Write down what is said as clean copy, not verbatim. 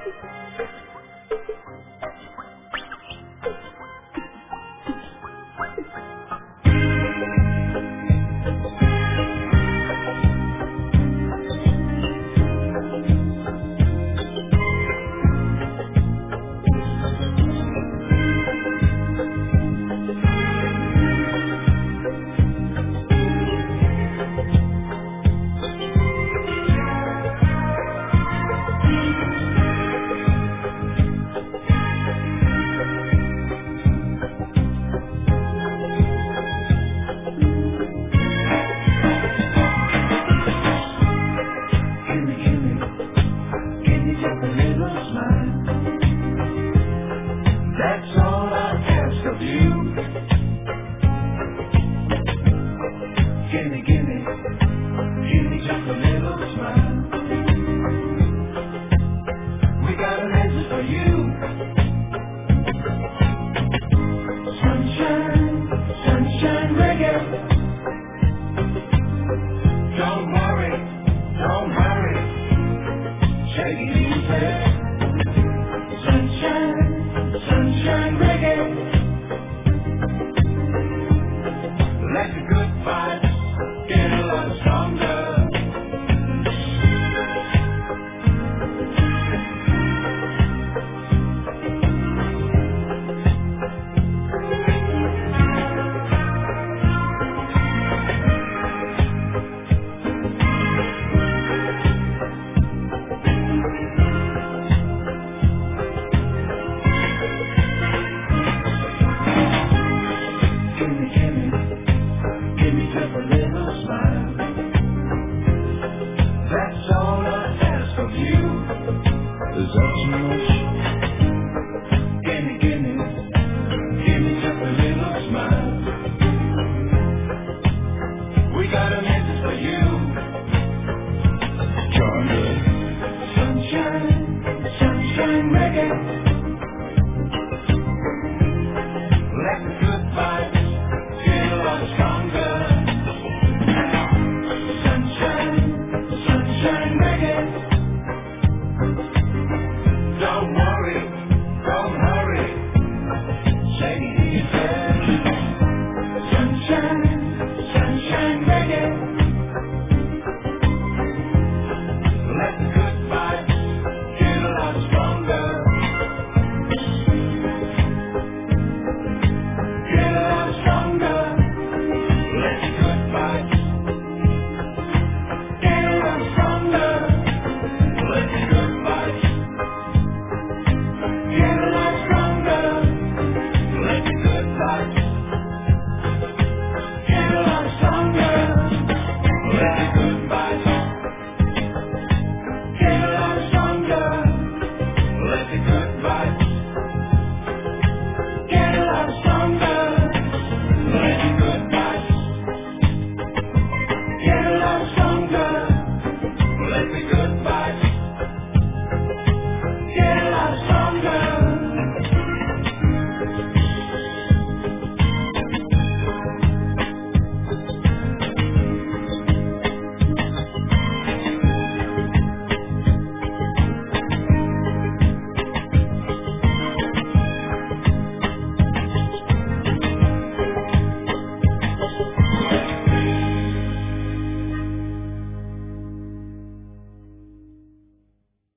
Gimme just a little smile. That's all I ask of you. Gimme just a little smile. We got a message for you. Sunshine, sunshine reggae. Don't worry, don't hurry. Take it easy. Sunshine, sunshine reggae. Let the good vibes get a lot stronger. Gimme just a little smile. That's all I ask of you. Is that too much? Gimme just a little smile. We got a message for you. Sunshine, sunshine reggae.